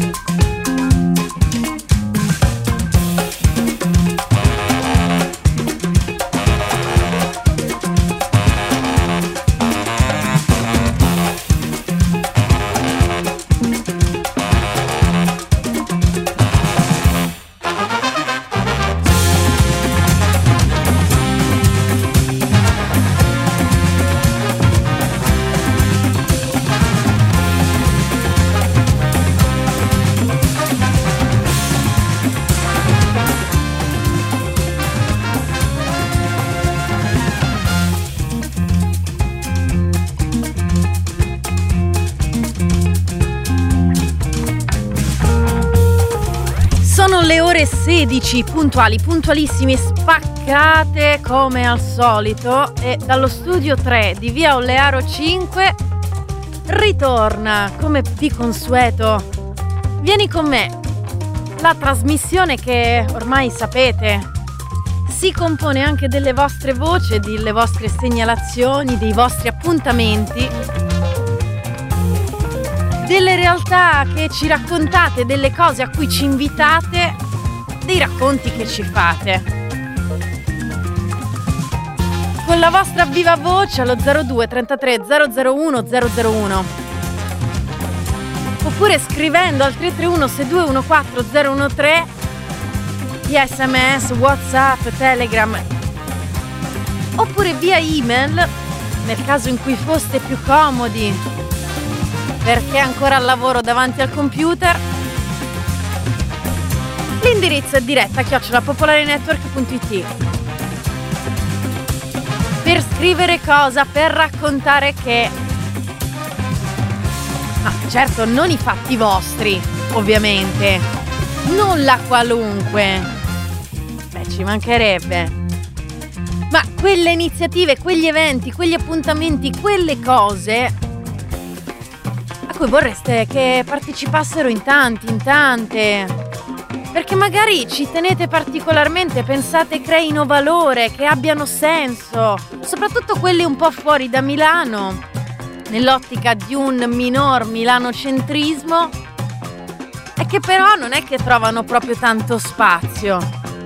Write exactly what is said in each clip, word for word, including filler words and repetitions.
Le ore sedici, puntuali, puntualissime, spaccate come al solito, e dallo studio tre di via Ollearo cinque ritorna, come di consueto, Vieni con me, la trasmissione che ormai sapete si compone anche delle vostre voci, delle vostre segnalazioni, dei vostri appuntamenti, delle realtà che ci raccontate, delle cose a cui ci invitate, dei racconti che ci fate. Con la vostra viva voce allo zero due trentatré zero zero uno zero zero uno. Oppure scrivendo al tre tre uno sei due uno quattro zero uno tre, via sms, WhatsApp, Telegram, oppure via email nel caso in cui foste più comodi perché ancora al lavoro davanti al computer. L'indirizzo è diretta chiocciola popolarenetwork punto it. Per scrivere cosa? Per raccontare che... Ma certo, non i fatti vostri, ovviamente. Non la qualunque. Beh, ci mancherebbe. Ma quelle iniziative, quegli eventi, quegli appuntamenti, quelle cose a cui vorreste che partecipassero in tanti, in tante. Perché magari ci tenete particolarmente, pensate creino valore, che abbiano senso, soprattutto quelli un po' fuori da Milano, nell'ottica di un minor milanocentrismo, e che però non è che trovano proprio tanto spazio.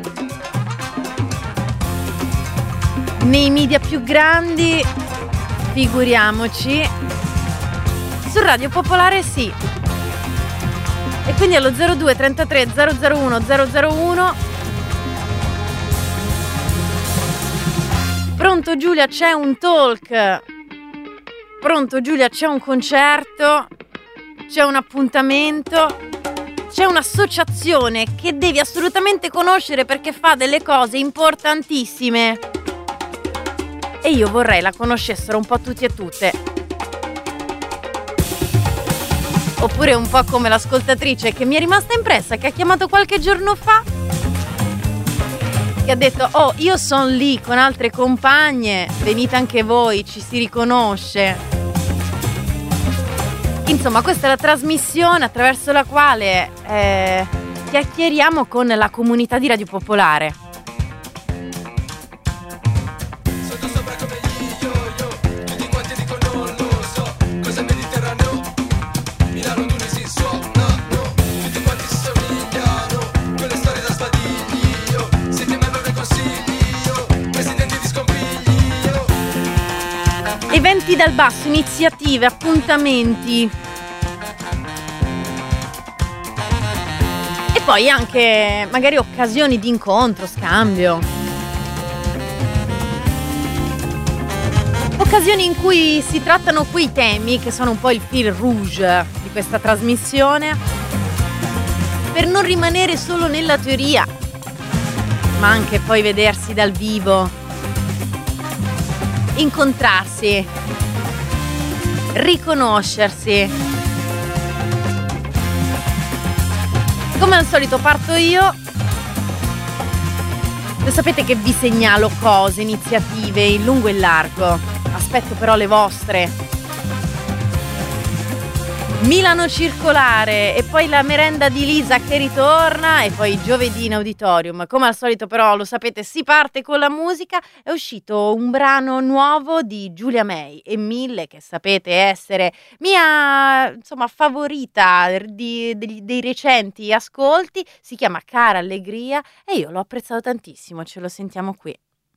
Nei media più grandi, figuriamoci, su Radio Popolare sì. E quindi allo zero due trentatré zero zero uno zero zero uno. Pronto Giulia, c'è un talk. Pronto Giulia, c'è un concerto. C'è un appuntamento. C'è un'associazione che devi assolutamente conoscere perché fa delle cose importantissime. E io vorrei la conoscessero un po' tutti e tutte. Oppure un po' come l'ascoltatrice che mi è rimasta impressa, che ha chiamato qualche giorno fa, che ha detto: oh, io sono lì con altre compagne, venite anche voi, ci si riconosce. Insomma, questa è la trasmissione attraverso la quale eh, chiacchieriamo con la comunità di Radio Popolare. Eventi dal basso, iniziative, appuntamenti e poi anche magari occasioni di incontro, scambio, occasioni in cui si trattano quei temi che sono un po' il fil rouge di questa trasmissione, per non rimanere solo nella teoria, ma anche poi vedersi dal vivo, incontrarsi, riconoscersi. Come al solito parto io. Lo sapete che vi segnalo cose, iniziative in lungo e in largo. Aspetto però le vostre. Milano Circolare e poi la merenda di Lisa che ritorna e poi giovedì in auditorium. Come al solito però lo sapete, si parte con la musica. È uscito un brano nuovo di Giulia May e Mille, che sapete essere mia insomma favorita di, dei, dei recenti ascolti. Si chiama Cara Allegria e io l'ho apprezzato tantissimo, ce lo sentiamo qui.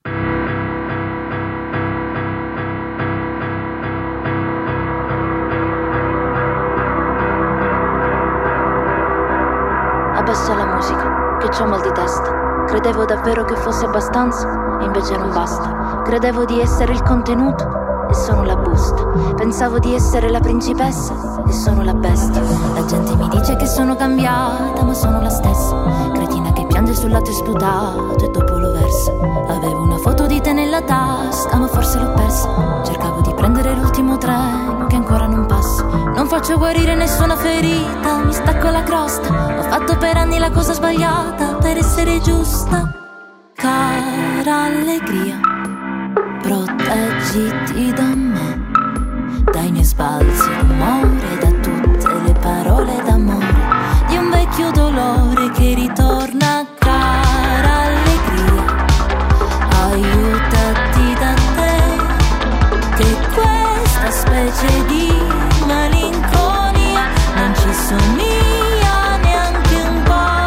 Abbassa la musica, che c'ho mal di testa. Credevo davvero che fosse abbastanza, e invece non basta. Credevo di essere il contenuto, e sono la busta. Pensavo di essere la principessa, e sono la bestia. La gente mi dice che sono cambiata, ma sono la stessa. Cretina che piange sul latte sputato e dopo lo versa. Avevo una foto di te nella tasca, ma forse l'ho persa. Cercavo di prendere l'ultimo treno che ancora non passa. Non faccio guarire nessuna ferita, mi stacco la crosta. Ho fatto per anni la cosa sbagliata per essere giusta. Cara allegria, proteggiti da me, dai miei sbalzi d'umore, da tutte le parole d'amore, di un vecchio dolore che ritorna. Cara allegria, aiutati da te, che questa specie di malinconia non ci somiglia neanche un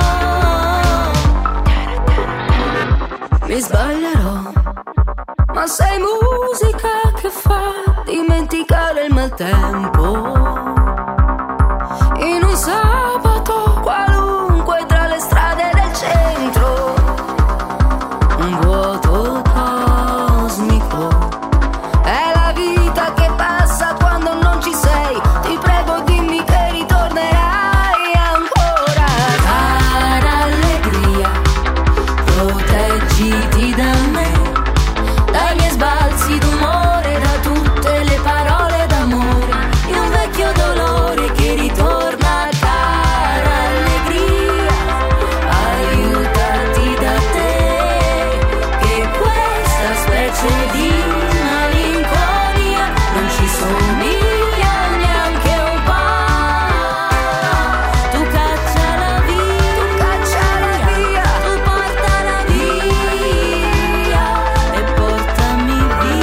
po'. Mi sbaglierò, ma sei musica che fa dimenticare il maltempo. In un sabato qualunque tra le strade del centro, un vuoto cosmico. È la vita che passa quando non ci sei. Ti prego dimmi che ritornerai ancora. Cara allegria, proteggiti da me, dai miei sbalzi d'umore, da tutte le parole d'amore, di un vecchio dolore che ritorna. Cara allegria, aiutati da te, che questa specie di malinconia non ci somiglia neanche un po'. Tu cacciala via, tu cacciala via, tu portala via e portami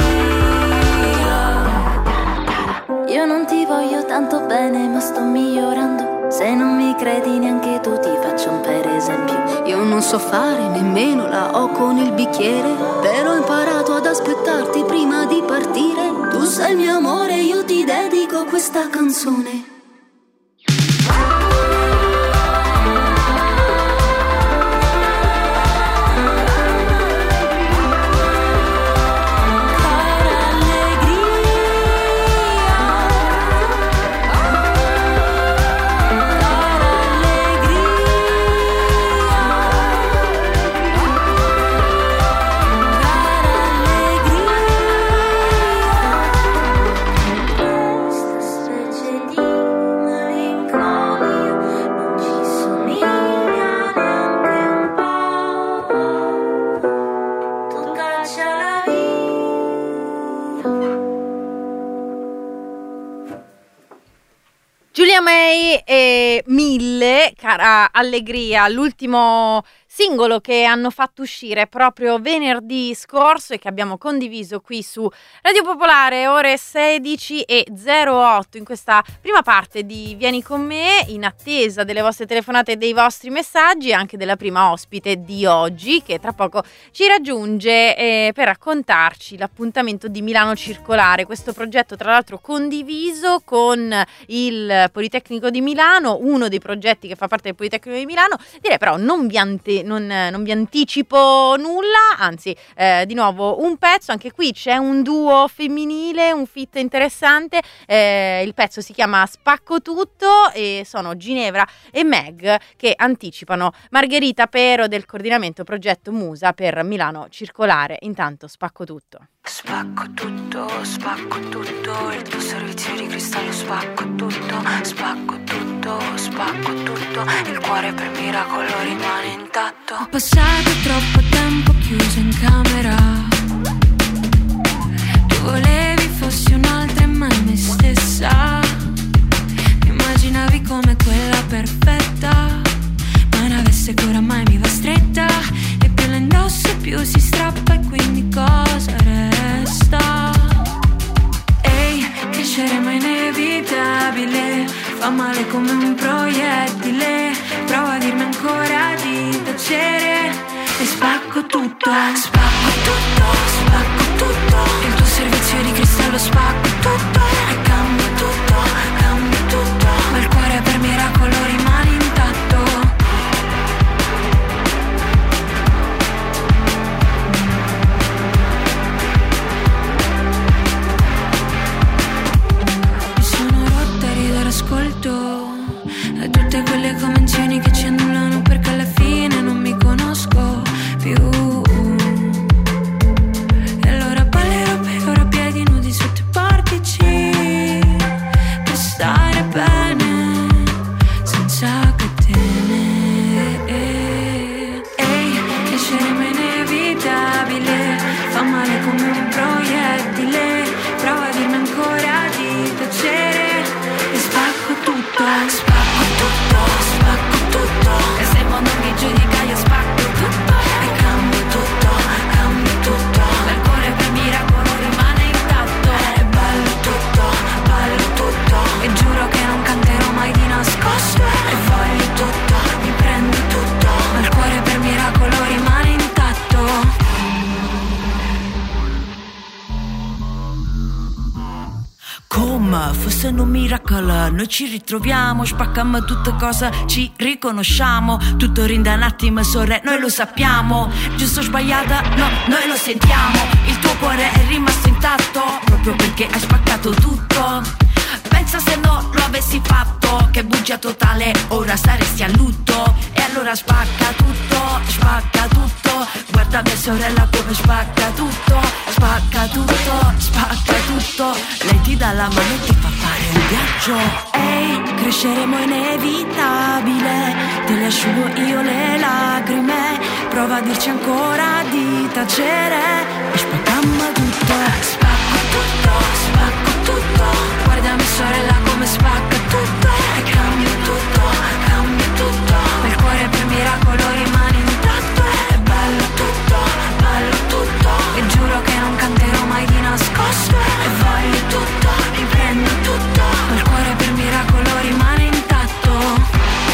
via. Io non ti voglio tanto bene, ma sto migliorando. Se non mi credi neanche tu, ti faccio un per esempio. Io non so fare nemmeno la O con il bicchiere, però ho imparato ad aspettarti prima di partire. Tu sei il mio amore, io ti dedico questa canzone. Giulia May e Mille, Cara Allegria, l'ultimo singolo che hanno fatto uscire proprio venerdì scorso e che abbiamo condiviso qui su Radio Popolare, ore sedici e zero otto, in questa prima parte di Vieni con me, in attesa delle vostre telefonate e dei vostri messaggi, e anche della prima ospite di oggi, che tra poco ci raggiunge eh, per raccontarci l'appuntamento di Milano Circolare, questo progetto tra l'altro condiviso con il Politecnico di Milano, uno dei progetti che fa parte del Politecnico di Milano. Direi però non vi ante- Non, non vi anticipo nulla, anzi eh, di nuovo un pezzo, anche qui c'è un duo femminile, un feat interessante, eh, il pezzo si chiama Spacco Tutto e sono Ginevra e Meg che anticipano Margherita Pero del coordinamento progetto Musa per Milano Circolare. Intanto Spacco Tutto. Spacco tutto, spacco tutto, il tuo servizio di cristallo spacco tutto, spacco tutto, spacco tutto, il cuore per miracolo rimane intatto. Ho passato troppo tempo chiuso in camera, tu volevi fossi un'altra e mai me stessa, prima un proiettile, prova a dirmi ancora di tacere e spacco tutto, spacco tutto, spacco tutto, il tuo servizio di cristallo spacco tutto e cambio tutto, cambio tutto, ma il cuore per miracolo rimane intatto. Mi sono rotta a ridere ascolto a tutte quelle convenzioni che ci annullano perché alla fine non mi conosco più. E allora ballerò per ora a piedi nudi sotto i portici per stare bene senza catene. Ehi, cresceremo inevitabile, fa male come un proiettile, prova a dirmi ancora di tacere e spacco tutto, spacco tutto, spacco tutto, e se il mondo mi giudica io spacco tutto e cambio tutto, cambio tutto, ma il cuore per miracolo rimane intatto e ballo tutto, ballo tutto, e giuro che non canterò mai di nascosto e voglio tutto, mi prendo tutto, ma il cuore per miracolo rimane intatto. Come fosse un miracolo, noi ci ritroviamo, spacchiamo tutte cose, ci riconosciamo, tutto rinda un attimo sorre, noi lo sappiamo, giusto o sbagliata, no, noi lo sentiamo, il tuo cuore è rimasto intatto, proprio perché hai spaccato tutto. Pensa se non lo avessi fatto, che bugia totale, ora saresti a lutto. E allora spacca tutto, spacca tutto, guarda mia sorella come spacca tutto, spacca tutto, spacca tutto, lei ti dà la mano e ti fa fare un viaggio. Ehi, cresceremo inevitabile, te le asciugo io le lacrime, prova a dirci ancora di tacere e spaccammo tutto, spacco tutto, spacco tutto, guardami sorella come spacca tutto e cambio tutto, cambio tutto, ma il cuore per miracolo rimane intatto e ballo tutto, ballo tutto, e giuro che non canterò mai di nascosto e voglio tutto, mi prendo tutto, ma il cuore per miracolo rimane intatto.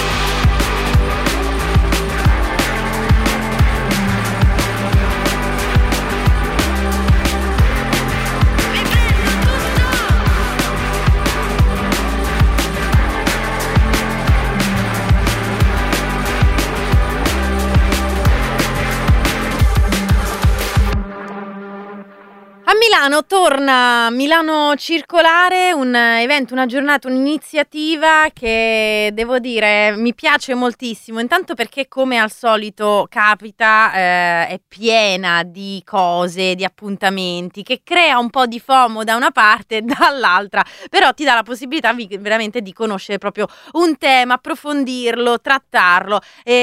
A Milano torna Milano Circolare, un evento, una giornata, un'iniziativa che devo dire mi piace moltissimo, intanto perché come al solito capita eh, è piena di cose, di appuntamenti, che crea un po' di FOMO da una parte e dall'altra, però ti dà la possibilità vi- veramente di conoscere proprio un tema, approfondirlo, trattarlo,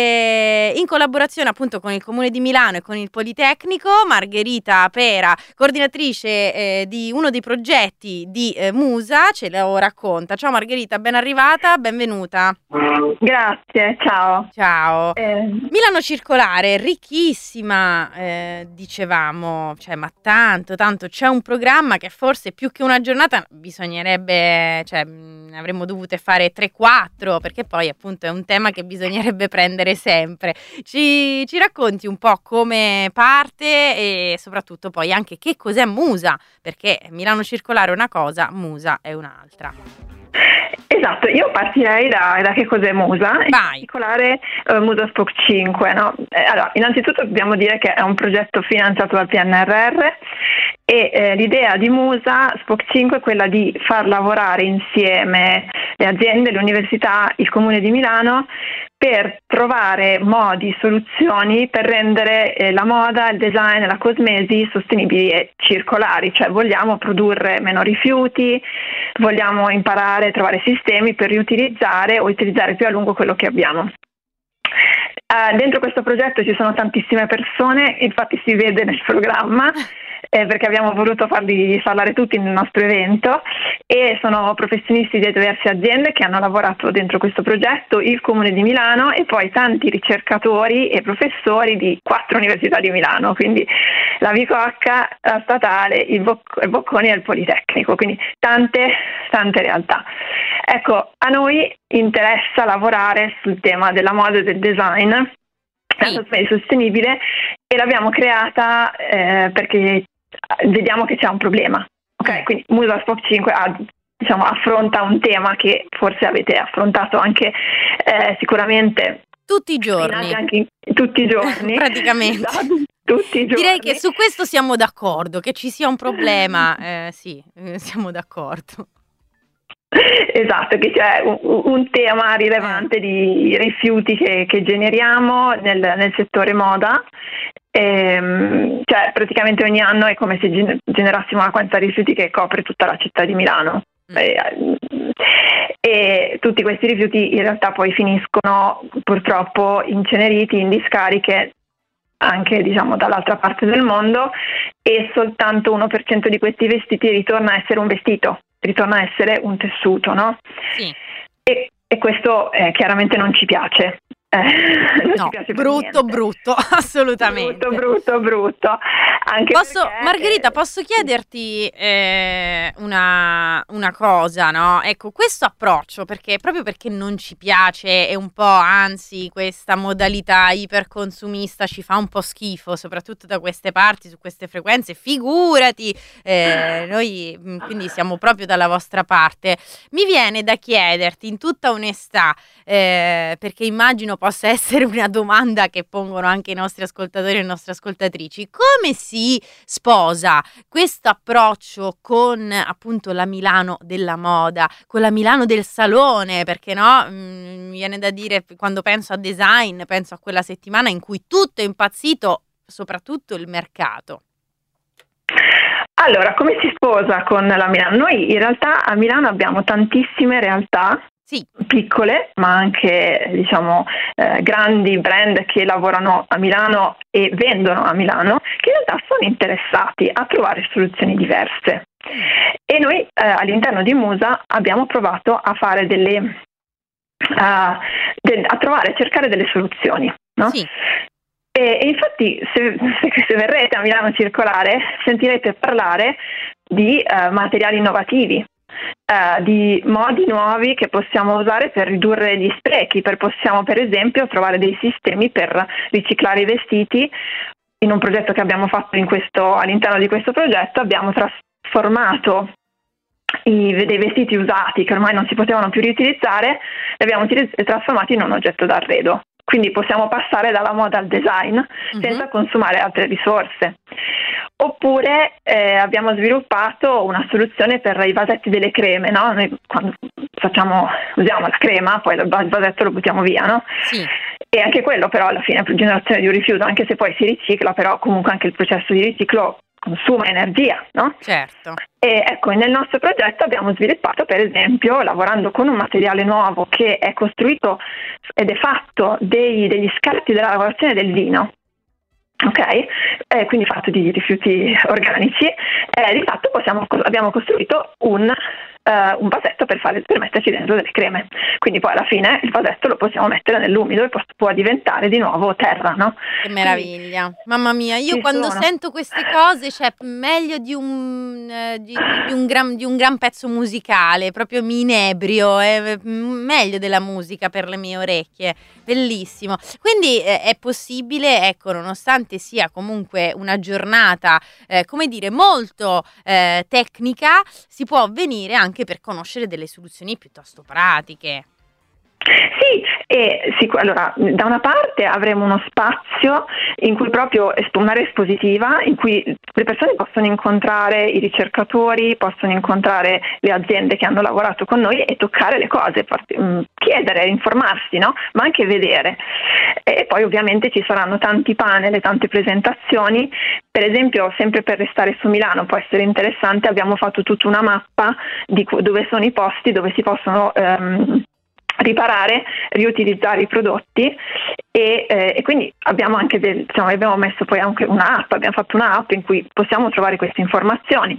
e in collaborazione appunto con il Comune di Milano e con il Politecnico. Margherita Pera, coordinatrice eh, di uno dei progetti di eh, Musa, ce lo racconta. Ciao Margherita, ben arrivata, benvenuta. Grazie, ciao. Ciao. Eh, Milano Circolare, ricchissima, eh, dicevamo, cioè, ma tanto, tanto, c'è un programma che forse più che una giornata bisognerebbe, cioè, mh, avremmo dovuto fare tre quattro, perché poi appunto è un tema che bisognerebbe prendere sempre. Ci, ci racconti un po' come parte e soprattutto poi anche che cos'è Musa, perché Milano Circolare è una cosa, Musa è un'altra. esatto, io partirei da, da che cos'è Musa, in Vai. particolare uh, Musa Spoke cinque. No? Eh, allora, innanzitutto dobbiamo dire che è un progetto finanziato dal P N R R e eh, l'idea di Musa Spoke cinque è quella di far lavorare insieme le aziende, le università, il Comune di Milano per trovare modi, soluzioni per rendere eh, la moda, il design e la cosmesi sostenibili e circolari, cioè vogliamo produrre meno rifiuti, vogliamo imparare a trovare sistemi per riutilizzare o utilizzare più a lungo quello che abbiamo. Uh, dentro questo progetto ci sono tantissime persone, infatti si vede nel programma, eh, perché abbiamo voluto farli parlare tutti nel nostro evento, e sono professionisti di diverse aziende che hanno lavorato dentro questo progetto, il Comune di Milano e poi tanti ricercatori e professori di quattro università di Milano, quindi la Bicocca, la Statale, il, Boc- il Bocconi e il Politecnico, quindi tante, tante realtà. Ecco, a noi interessa lavorare sul tema della moda e del design, la sostenibile, e l'abbiamo creata eh, perché vediamo che c'è un problema. Ok, quindi Musa Spock cinque ha, diciamo, affronta un tema che forse avete affrontato anche eh, sicuramente tutti i giorni, anche in, tutti i giorni praticamente. No, tutti i giorni. Direi che su questo siamo d'accordo, che ci sia un problema, eh, sì, eh, siamo d'accordo. Esatto, che c'è un, un tema rilevante eh. di rifiuti che, che generiamo nel, nel settore moda. Ehm, cioè praticamente ogni anno è come se gen- generassimo una quantità di rifiuti che copre tutta la città di Milano. Mm. E, e tutti questi rifiuti in realtà poi finiscono purtroppo inceneriti in discariche anche, diciamo, dall'altra parte del mondo, e soltanto uno per cento di questi vestiti ritorna a essere un vestito, ritorna a essere un tessuto, no? Sì. E, e questo eh, chiaramente non ci piace. Eh, non no, ci piace brutto, brutto, assolutamente. Brutto, brutto, brutto. Anche posso, perché, Margherita, eh, posso chiederti eh, una, una cosa, no? Ecco, questo approccio, perché proprio perché non ci piace e un po', anzi, questa modalità iperconsumista ci fa un po' schifo, soprattutto da queste parti, su queste frequenze, figurati, eh, noi quindi siamo proprio dalla vostra parte. Mi viene da chiederti in tutta onestà, eh, perché immagino possa essere una domanda che pongono anche i nostri ascoltatori e le nostre ascoltatrici, come si sposa questo approccio con appunto la Milano della moda, con la Milano del salone, perché no, mm, mi viene da dire, quando penso a design, penso a quella settimana in cui tutto è impazzito, soprattutto il mercato. Allora, come si sposa con la Milano? Noi in realtà a Milano abbiamo tantissime realtà, sì, piccole, ma anche, diciamo, eh, grandi brand che lavorano a Milano e vendono a Milano, che in realtà sono interessati a trovare soluzioni diverse. E noi eh, all'interno di Musa abbiamo provato a fare delle uh, de- a trovare, cercare delle soluzioni, no? Sì. E, e infatti se, se, se verrete a Milano Circolare sentirete parlare di uh, materiali innovativi, Uh, di modi nuovi che possiamo usare per ridurre gli sprechi, per possiamo per esempio trovare dei sistemi per riciclare i vestiti. In un progetto che abbiamo fatto in questo, all'interno di questo progetto abbiamo trasformato i, dei vestiti usati che ormai non si potevano più riutilizzare, li abbiamo utiliz- trasformati in un oggetto d'arredo. Quindi possiamo passare dalla moda al design uh-huh. senza consumare altre risorse. Oppure eh, abbiamo sviluppato una soluzione per i vasetti delle creme, no? Noi quando facciamo, usiamo la crema, poi il vasetto lo buttiamo via, no? Sì. E anche quello però alla fine è generazione di un rifiuto, anche se poi si ricicla, però comunque anche il processo di riciclo consuma energia, no? Certo. E ecco, nel nostro progetto abbiamo sviluppato, per esempio, lavorando con un materiale nuovo che è costruito ed è fatto dei, degli scarti della lavorazione del vino. Ok, eh, quindi fatto di rifiuti organici, eh, di fatto possiamo, abbiamo costruito un, uh, un vasetto per, fare, per metterci dentro delle creme, quindi poi alla fine il vasetto lo possiamo mettere nell'umido e può, può diventare di nuovo terra, no? Che meraviglia, quindi, mamma mia, io quando sono. sento queste cose, cioè meglio di un, eh, di, di, un gran, di un gran pezzo musicale, proprio mi inebrio, è meglio della musica per le mie orecchie, bellissimo. Quindi eh, è possibile, ecco, nonostante sia comunque una giornata, eh, come dire, molto eh, tecnica, si può venire anche per conoscere delle soluzioni piuttosto pratiche. Sì, e sì, allora da una parte avremo uno spazio in cui proprio un'area espositiva in cui le persone possono incontrare i ricercatori, possono incontrare le aziende che hanno lavorato con noi e toccare le cose, chiedere, informarsi, no? Ma anche vedere. E poi ovviamente ci saranno tanti panel e tante presentazioni. Per esempio, sempre per restare su Milano, può essere interessante, abbiamo fatto tutta una mappa di dove sono i posti dove si possono ehm, riparare, riutilizzare i prodotti E, eh, e quindi abbiamo anche del, diciamo, abbiamo messo poi anche un'app, abbiamo fatto un'app in cui possiamo trovare queste informazioni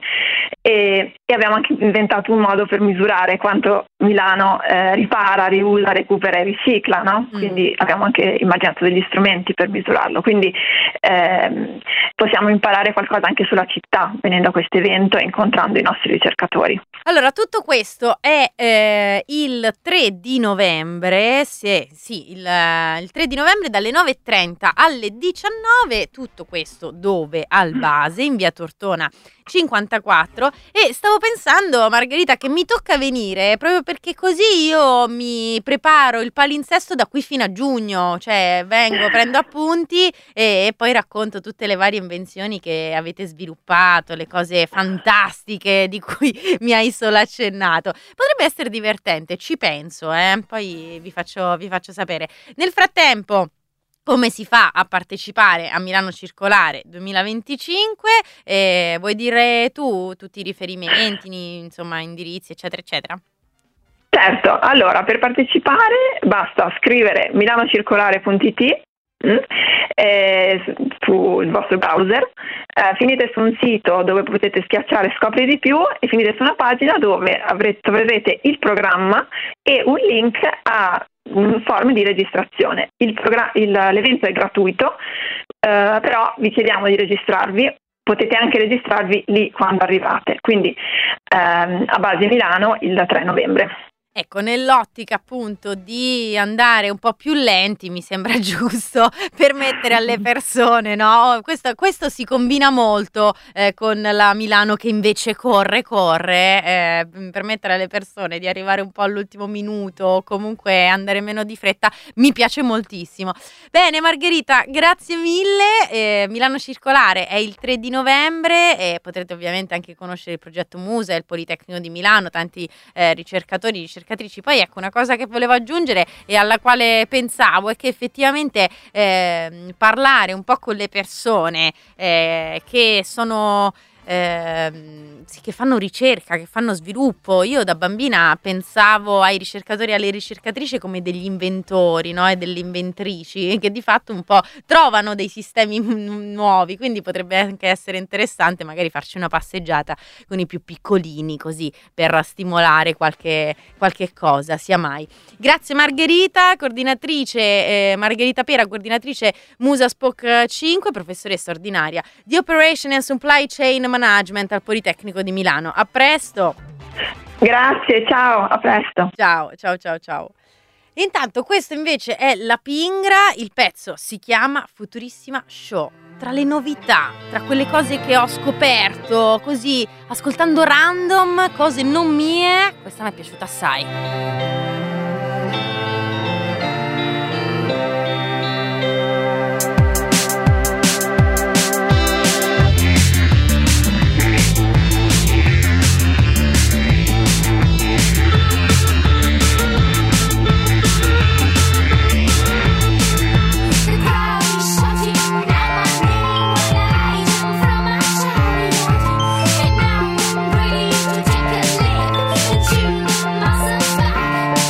e, e abbiamo anche inventato un modo per misurare quanto Milano eh, ripara, riusa, recupera e ricicla, no? Mm. Quindi abbiamo anche immaginato degli strumenti per misurarlo, quindi ehm, possiamo imparare qualcosa anche sulla città venendo a questo evento e incontrando i nostri ricercatori. Allora, tutto questo è eh, il tre di novembre, sì, sì il, il tre di novembre dalle nove e trenta alle diciannove, tutto questo dove? Al Base, in via Tortona cinquantaquattro, e stavo pensando, Margherita, che mi tocca venire proprio perché così io mi preparo il palinsesto da qui fino a giugno, cioè vengo, prendo appunti e, e poi racconto tutte le varie invenzioni che avete sviluppato, le cose fantastiche di cui mi hai solo accennato. Potrebbe essere divertente, ci penso, eh? Poi vi faccio, vi faccio sapere. Nel frattempo, come si fa a partecipare a Milano Circolare duemilaventicinque? Eh, vuoi dire tu tutti i riferimenti, insomma, indirizzi, eccetera, eccetera? Certo, allora per partecipare basta scrivere milanocircolare punto it mm, eh, sul vostro browser, eh, finite su un sito dove potete schiacciare scopri di più e finite su una pagina dove avrete, troverete il programma e un link a un form di registrazione. Il progra- il, l'evento è gratuito, eh, però vi chiediamo di registrarvi. Potete anche registrarvi lì quando arrivate, quindi ehm, a Base Milano il tre novembre. Ecco, nell'ottica appunto di andare un po' più lenti, mi sembra giusto permettere alle persone, no? Questo, questo si combina molto eh, con la Milano che invece corre, corre, eh, permettere alle persone di arrivare un po' all'ultimo minuto o comunque andare meno di fretta, mi piace moltissimo. Bene Margherita, grazie mille, eh, Milano Circolare è il tre di novembre e potrete ovviamente anche conoscere il progetto Musa e il Politecnico di Milano, tanti eh, ricercatori, ricercatrici. Poi ecco, una cosa che volevo aggiungere e alla quale pensavo è che effettivamente eh, parlare un po' con le persone eh, che sono eh, che fanno ricerca, che fanno sviluppo. Io da bambina pensavo ai ricercatori e alle ricercatrici come degli inventori, no? E delle inventrici che di fatto un po' trovano dei sistemi nuovi, quindi potrebbe anche essere interessante magari farci una passeggiata con i più piccolini, così per stimolare qualche, qualche cosa, sia mai. Grazie Margherita, coordinatrice eh, Margherita Pera, coordinatrice Musa Spoc cinque, professoressa ordinaria di Operation and Supply Chain Management al Politecnico di Milano. A presto. Grazie, ciao, a presto. Ciao, ciao, ciao, ciao. Intanto questo invece è La Pingra, il pezzo si chiama Futurissima Show. Tra le novità, tra quelle cose che ho scoperto così ascoltando random, cose non mie, questa mi è piaciuta assai. Take a lick, and you mustn't stop.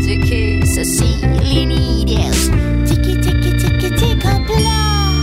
magic kiss, Cecilie needles, tiki tiki tiki tika blah.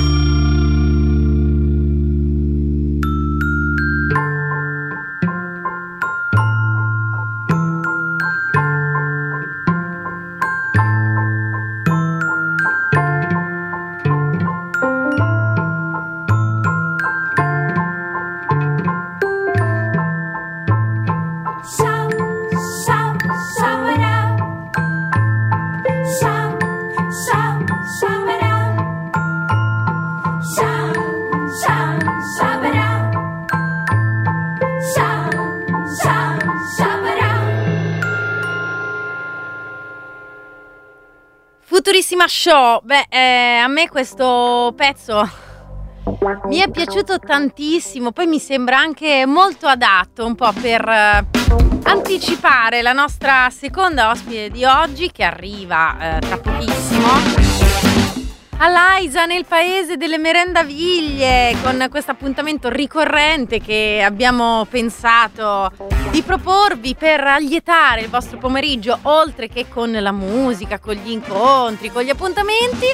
Futurissima Show. Beh, eh, a me questo pezzo mi è piaciuto tantissimo, poi mi sembra anche molto adatto un po' per eh, anticipare la nostra seconda ospite di oggi, che arriva eh, tra pochissimo a Laisa, nel paese delle merendaviglie, con questo appuntamento ricorrente che abbiamo pensato di proporvi per allietare il vostro pomeriggio, oltre che con la musica, con gli incontri, con gli appuntamenti,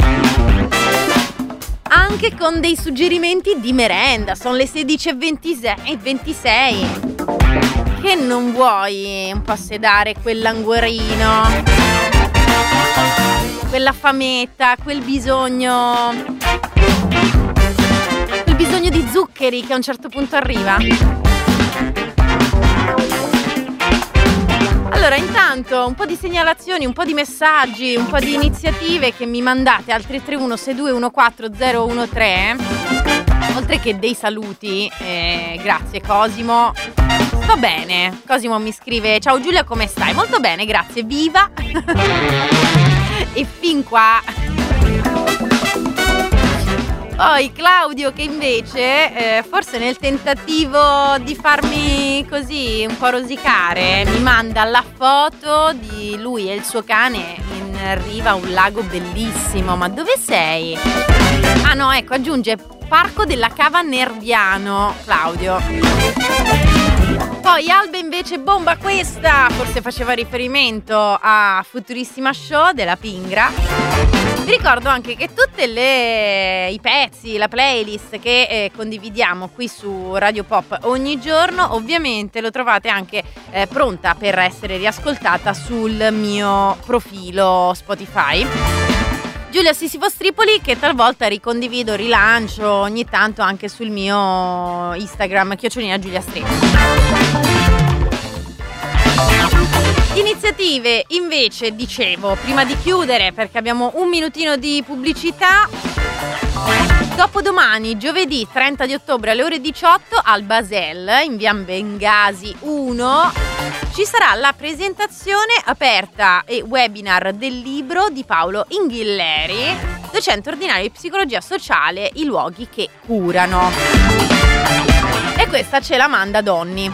anche con dei suggerimenti di merenda. Sono le sedici e ventisei. Che non vuoi un po' sedare quell'anguerino, quella fametta, quel bisogno quel bisogno di zuccheri che a un certo punto arriva? Allora, intanto un po' di segnalazioni, un po' di messaggi, un po' di iniziative che mi mandate al tre tre uno sei due uno quattro zero uno tre, oltre che dei saluti. Eh, grazie Cosimo, sto bene. Cosimo mi scrive: ciao Giulia, come stai? Molto bene, grazie, viva. E fin qua. Poi Claudio, che invece eh, forse nel tentativo di farmi così un po' rosicare, mi manda la foto di lui e il suo cane in riva a un lago bellissimo. Ma dove sei? Ah no, ecco, aggiunge Parco della Cava Nerviano, Claudio. Poi Albe invece, bomba questa, forse faceva riferimento a Futurissima Show della Pingra. Vi ricordo anche che tutte le i pezzi, la playlist che eh, condividiamo qui su Radio Pop ogni giorno, ovviamente lo trovate anche eh, pronta per essere riascoltata sul mio profilo Spotify, Giulia Sisifos Tripoli, che talvolta ricondivido, rilancio ogni tanto anche sul mio Instagram, chiocciolina Giulia Strepoli. Iniziative invece, dicevo, prima di chiudere, perché abbiamo un minutino di pubblicità. Dopodomani, giovedì trenta di ottobre alle ore diciotto, al Basel, in via Bengasi uno, ci sarà la presentazione aperta e webinar del libro di Paolo Inghilleri, docente ordinario di psicologia sociale, I luoghi che curano. E questa ce la manda Donni.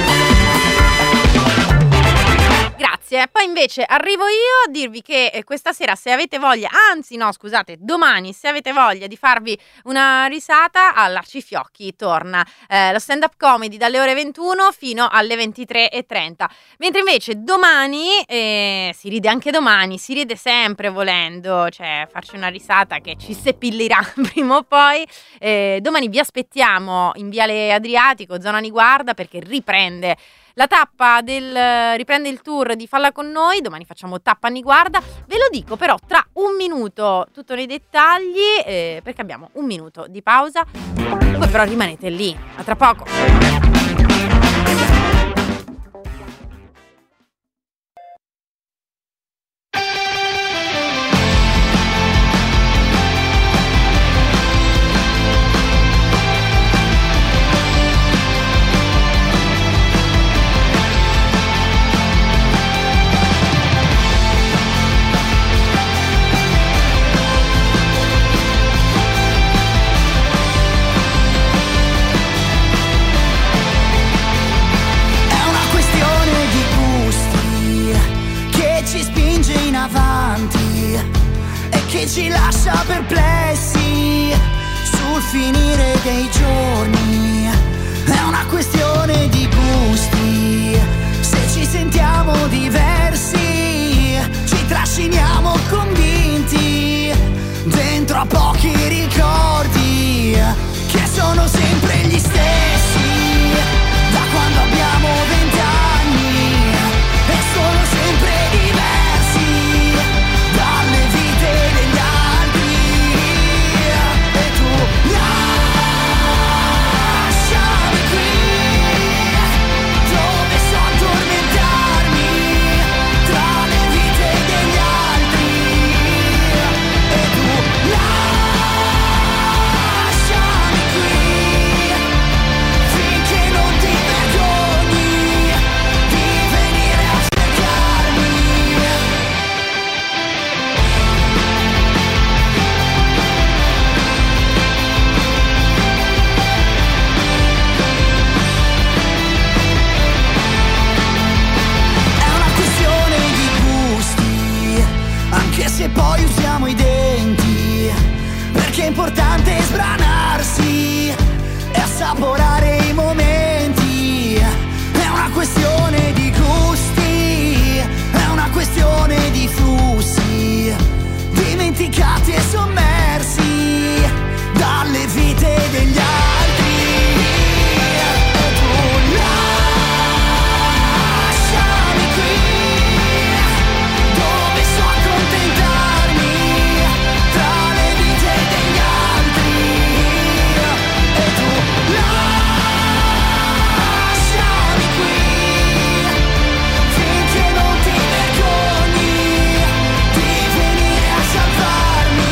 Grazie. Poi invece arrivo io a dirvi che questa sera, se avete voglia, anzi no scusate, domani, se avete voglia di farvi una risata, all'Arcifiocchi torna eh, lo stand up comedy dalle ore ventuno fino alle ventitré e trenta, mentre invece domani eh, si ride anche domani, si ride sempre volendo, cioè farci una risata che ci seppellirà prima o poi. Eh, domani vi aspettiamo in Viale Adriatico, zona Niguarda, perché riprende la tappa del riprende il tour di Falla con noi. Domani facciamo tappa a Niguarda. Ve lo dico però tra un minuto tutto nei dettagli, eh, perché abbiamo un minuto di pausa. Voi però rimanete lì. A tra poco. Che ci lascia perplessi sul finire dei giorni. È una questione di gusti, se ci sentiamo diversi sono sempre gli stessi, da quando abbiamo vent'anni, e sono sempre diversi dalle vite degli altri. E tu lasciami qui, dove so addormentarmi tra le vite degli altri. E tu lasciami qui, finché non ti vergogni di venire a cercarmi. È una questione di gusti, anche se poi usiamo i denti, perché è importante sbranarsi e assaporare i momenti. È una questione di gusti, è una questione di flussi, dimenticati e sommersi dalle vite degli altri. E tu lasciami qui, dove so accontentarmi tra le vite degli altri. E tu lasciami qui, finché non ti vergogni di venire a salvarmi.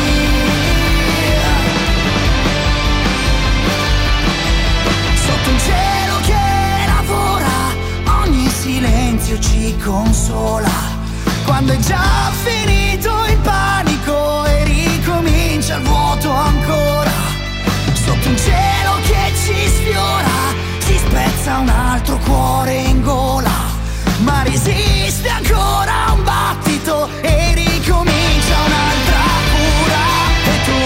Sotto un cielo che lavora, ogni silenzio ci consola. Quando è già finito il panico e ricomincia il vuoto ancora. Sotto un cielo che ci sfiora, si spezza un altro cuore in gola, ma resiste ancora un battito e ricomincia un'altra cura. E tu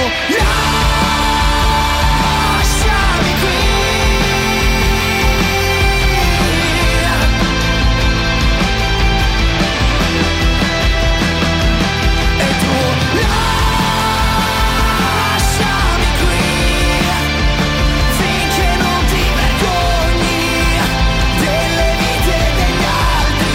lasciami qui, e tu lasciami qui, finché non ti vergogni delle vite degli altri.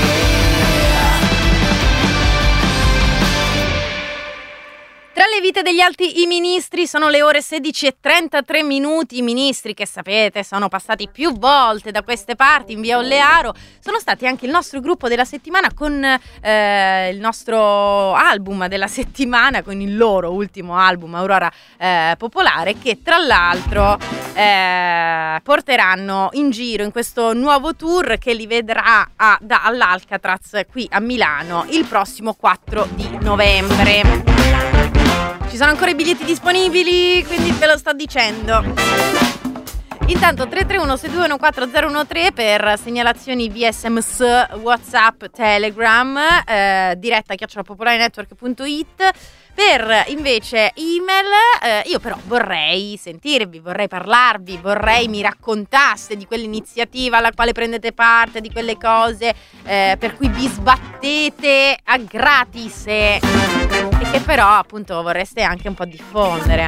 Tra le vite degli altri i ministri, sono le ore sedici e trentatré minuti. I ministri, che sapete sono passati più volte da queste parti in via Ollearo, sono stati anche il nostro gruppo della settimana con eh, il nostro album della settimana, con il loro ultimo album Aurora eh, Popolare, che tra l'altro eh, porteranno in giro in questo nuovo tour che li vedrà a, da, all'Alcatraz qui a Milano il prossimo quattro di novembre. Ci sono ancora i biglietti disponibili, quindi ve lo sto dicendo. Intanto tre tre uno sei due uno quattro zero uno tre per segnalazioni via sms, WhatsApp, Telegram, eh, diretta chiocciola popolare network punto it. Per invece email, eh, io però vorrei sentirvi, vorrei parlarvi, vorrei mi raccontaste di quell'iniziativa alla quale prendete parte, di quelle cose eh, per cui vi sbattete a gratis e, e che però appunto vorreste anche un po' diffondere.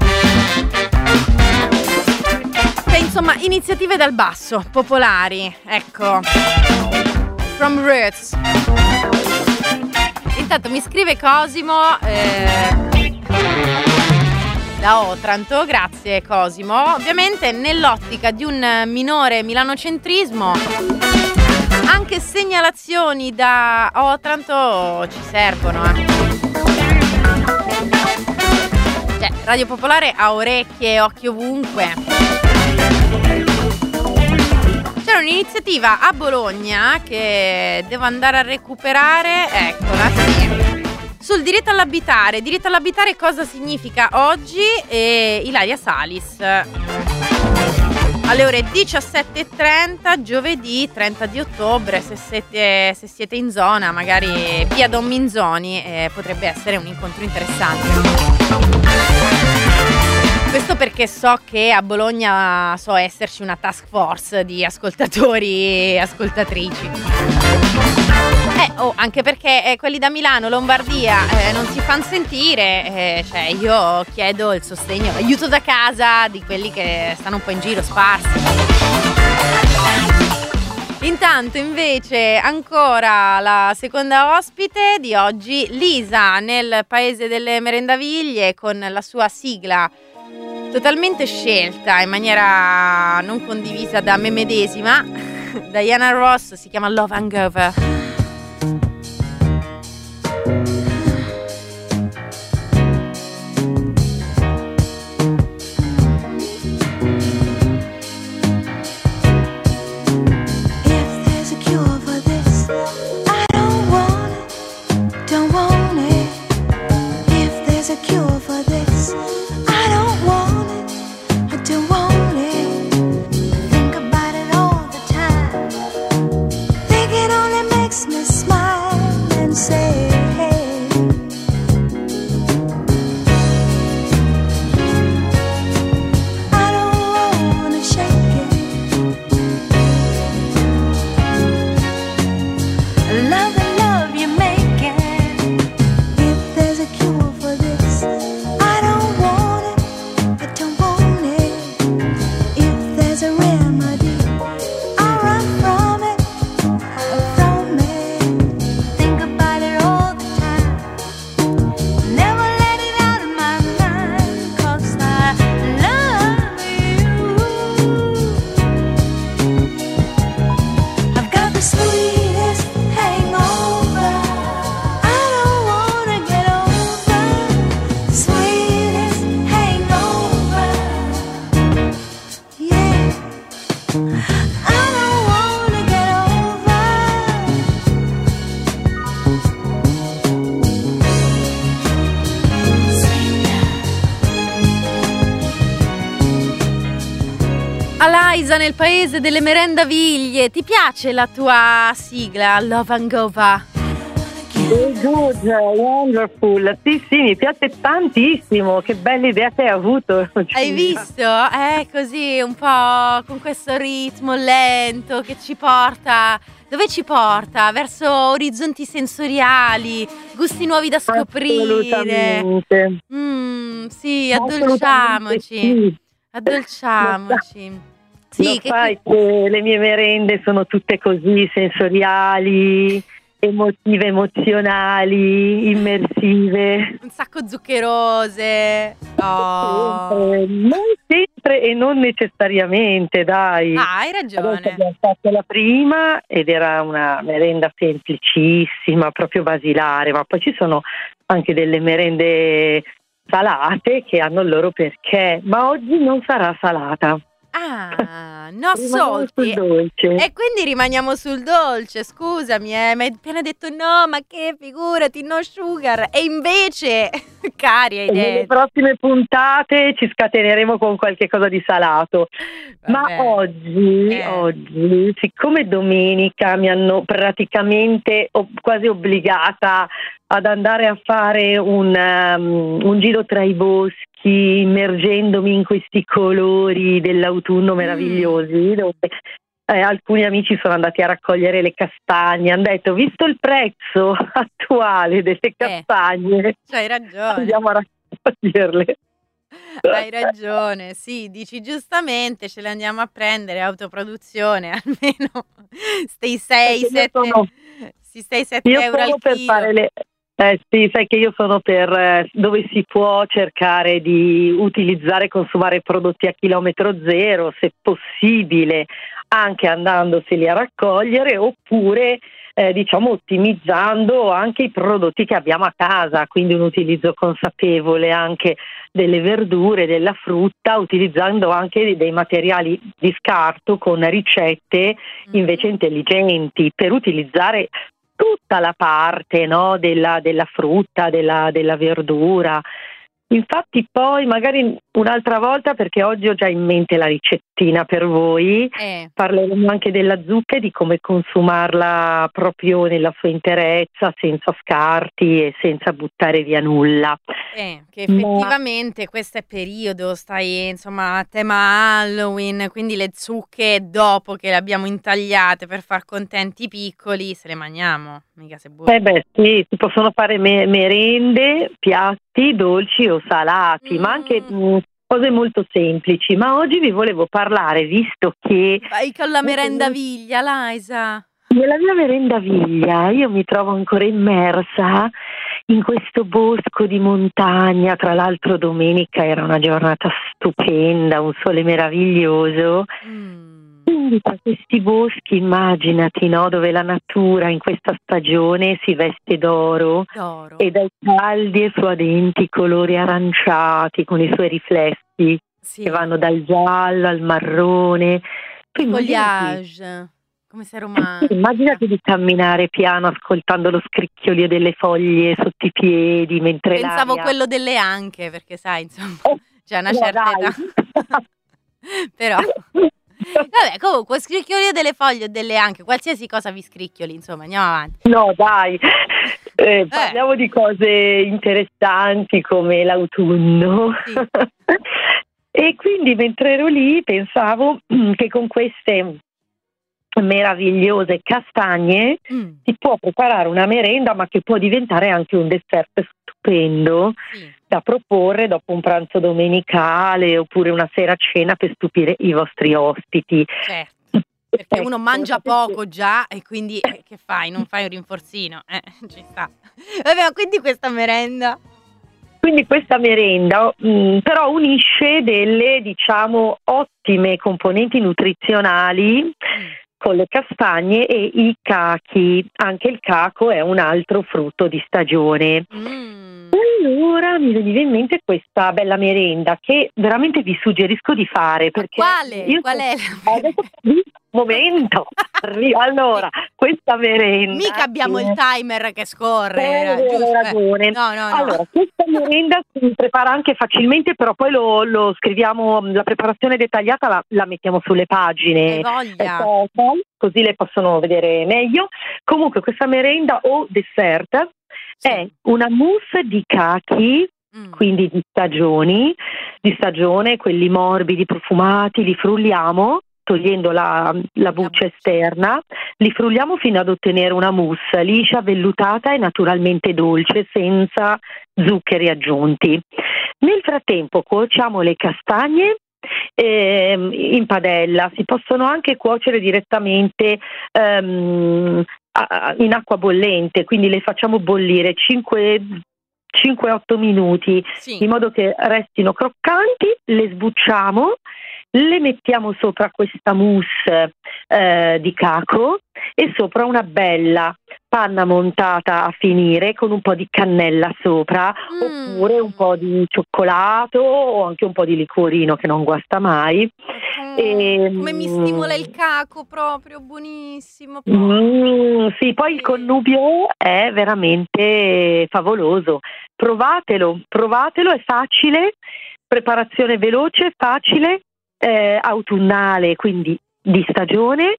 Beh, insomma, iniziative dal basso, popolari, ecco, from roots. Intanto mi scrive Cosimo eh, da Otranto, grazie Cosimo. Ovviamente nell'ottica di un minore milanocentrismo anche segnalazioni da Otranto ci servono, eh. Cioè, Radio Popolare ha orecchie e occhi ovunque. C'era un'iniziativa a Bologna che devo andare a recuperare, eccola, sì. Sul diritto all'abitare. Diritto all'abitare cosa significa oggi? E Ilaria Salis. Alle ore diciassette e trenta, giovedì trenta di ottobre, se siete, se siete in zona, magari via Don Minzoni, eh, potrebbe essere un incontro interessante. Questo perché so che a Bologna so esserci una task force di ascoltatori e ascoltatrici. Eh, oh, anche perché eh, quelli da Milano, Lombardia eh, non si fanno sentire, eh, cioè io chiedo il sostegno, aiuto da casa di quelli che stanno un po' in giro sparsi. Intanto invece ancora la seconda ospite di oggi, Lisa, nel paese delle merendaviglie, con la sua sigla totalmente scelta in maniera non condivisa da me medesima. Diana Ross, si chiama Love Hangover. Liza nel paese delle merendaviglie, ti piace la tua sigla Love Hangover? Good, wonderful. Sì, sì, mi piace tantissimo. Che bella idea che hai avuto. Hai visto? È così un po' con questo ritmo lento che ci porta. Dove ci porta? Verso orizzonti sensoriali, gusti nuovi da scoprire. Assolutamente. Mm, sì, addolciamoci. Sì. Addolciamoci. Sì, Lo che sai che le mie merende sono tutte così sensoriali, emotive, emozionali, immersive. Un sacco zuccherose. Oh. Eh, non sempre e non necessariamente, dai. Ah, hai ragione. Adesso abbiamo fatto la prima ed era una merenda semplicissima, proprio basilare, ma poi ci sono anche delle merende salate che hanno il loro perché, ma oggi non sarà salata. Ah, no solti. E quindi rimaniamo sul dolce, scusami, eh, mi hai appena detto no, ma che figurati, no sugar. E invece, cari, hai detto. Nelle prossime puntate ci scateneremo con qualche cosa di salato. Vabbè. Ma oggi, eh. oggi, siccome domenica mi hanno praticamente ob- quasi obbligata ad andare a fare un, um, un giro tra i boschi, immergendomi in questi colori dell'autunno meravigliosi, mm. dove eh, alcuni amici sono andati a raccogliere le castagne, hanno detto, visto il prezzo attuale delle castagne, eh, hai ragione, andiamo a raccoglierle. Hai ragione, sì, dici giustamente, ce le andiamo a prendere, autoproduzione, almeno stei sei sette sono, euro al per chilo. Fare le, eh sì, sai che io sono per eh, dove si può cercare di utilizzare e consumare prodotti a chilometro zero, se possibile anche andandoseli a raccogliere, oppure eh, diciamo ottimizzando anche i prodotti che abbiamo a casa, quindi un utilizzo consapevole anche delle verdure, della frutta, utilizzando anche dei materiali di scarto con ricette invece intelligenti per utilizzare tutta la parte, no, della, della frutta, della, della verdura. Infatti poi magari un'altra volta, perché oggi ho già in mente la ricettina per voi, eh. parleremo anche della zucca e di come consumarla proprio nella sua interezza, senza scarti e senza buttare via nulla. Eh, che effettivamente Ma... questo è periodo, stai insomma a tema Halloween, quindi le zucche dopo che le abbiamo intagliate per far contenti i piccoli se le mangiamo, mica se buone. Eh beh sì, si possono fare me- merende, piatti dolci o salati, mm. ma anche mh, cose molto semplici. Ma oggi vi volevo parlare, visto che... Vai con la merendaviglia, Liza! Nella mia merendaviglia io mi trovo ancora immersa in questo bosco di montagna, tra l'altro domenica era una giornata stupenda, un sole meraviglioso. Mm. Quindi tra questi boschi immaginati, no, dove la natura in questa stagione si veste d'oro, d'oro. E dai caldi e suadenti colori aranciati con i suoi riflessi sì. che vanno dal giallo al marrone. Foliage. Come sei romantico. Immaginati di camminare piano ascoltando lo scricchiolio delle foglie sotto i piedi mentre Pensavo l'aria... quello delle anche, perché sai, insomma, oh, c'è una no, certa dai. età. Però vabbè, comunque scricchiolio delle foglie o delle anche, qualsiasi cosa vi scricchioli, insomma, andiamo avanti. No, dai. Eh, parliamo eh. di cose interessanti come l'autunno. Sì. E quindi mentre ero lì pensavo che con queste meravigliose castagne mm. si può preparare una merenda, ma che può diventare anche un dessert stupendo sì. da proporre dopo un pranzo domenicale oppure una sera a cena per stupire i vostri ospiti. Certo, perché uno mangia poco già e quindi eh, che fai? Non fai un rinforzino? Eh, ci sta. Vabbè, quindi questa merenda... Quindi questa merenda mh, però unisce delle, diciamo, ottime componenti nutrizionali mm. con le castagne e i cachi. Anche il caco è un altro frutto di stagione. Mm. Allora mi viene in mente questa bella merenda che veramente vi suggerisco di fare. Perché quale? Io Qual è? Un momento. Allora, questa merenda... Mica abbiamo che... il timer che scorre. Hai ragione. No, no, no. Allora, questa merenda si prepara anche facilmente, però poi lo, lo scriviamo, la preparazione dettagliata la, la mettiamo sulle pagine. Voglia. Così le possono vedere meglio. Comunque questa merenda o dessert sì. è una mousse di cachi, mm. quindi di stagioni, di stagione, quelli morbidi, profumati, li frulliamo togliendo la, la buccia esterna, li frulliamo fino ad ottenere una mousse liscia, vellutata e naturalmente dolce, senza zuccheri aggiunti. Nel frattempo cuociamo le castagne ehm, in padella, si possono anche cuocere direttamente ehm, a, in acqua bollente, quindi le facciamo bollire cinque otto minuti sì. in modo che restino croccanti, le sbucciamo, le mettiamo sopra questa mousse eh, di caco e sopra una bella panna montata a finire con un po' di cannella sopra mm. oppure un po' di cioccolato o anche un po' di liquorino che non guasta mai. Mm. E, come mi stimola il caco, proprio buonissimo. Mm, sì, poi il connubio è veramente favoloso. Provatelo, provatelo, è facile, preparazione veloce, facile. Eh, autunnale, quindi di stagione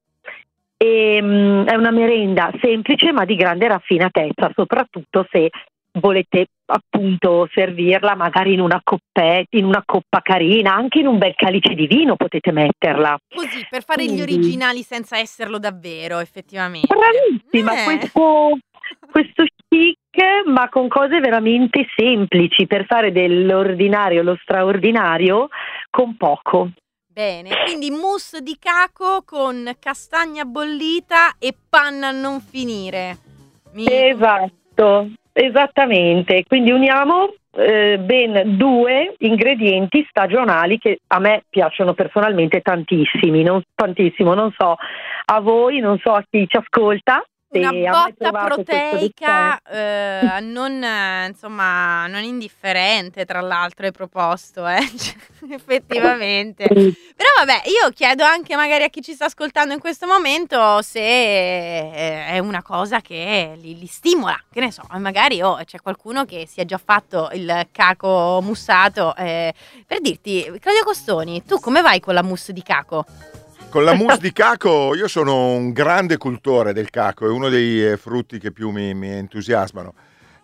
e, mh, è una merenda semplice ma di grande raffinatezza, soprattutto se volete appunto servirla magari in una coppetta, in una coppa carina, anche in un bel calice di vino potete metterla. Così, per fare quindi. Gli originali senza esserlo davvero, effettivamente. Bravissima, eh. questo, questo chic ma con cose veramente semplici per fare dell'ordinario lo straordinario con poco. Bene, quindi mousse di caco con castagna bollita e panna a non finire. Mi... Esatto, esattamente. Quindi uniamo eh, ben due ingredienti stagionali che a me piacciono personalmente tantissimi, non, tantissimo, non so a voi, non so a chi ci ascolta. Una botta proteica eh, non, insomma, non indifferente, tra l'altro hai proposto, eh? Effettivamente. Però vabbè, io chiedo anche magari a chi ci sta ascoltando in questo momento se è una cosa che li, li stimola, che ne so, magari oh, c'è qualcuno che si è già fatto il caco mussato. Eh, per dirti, Claudio Costoni, tu come vai con la mousse di caco? Con la mousse di caco io sono un grande cultore del caco, è uno dei eh, frutti che più mi, mi entusiasmano.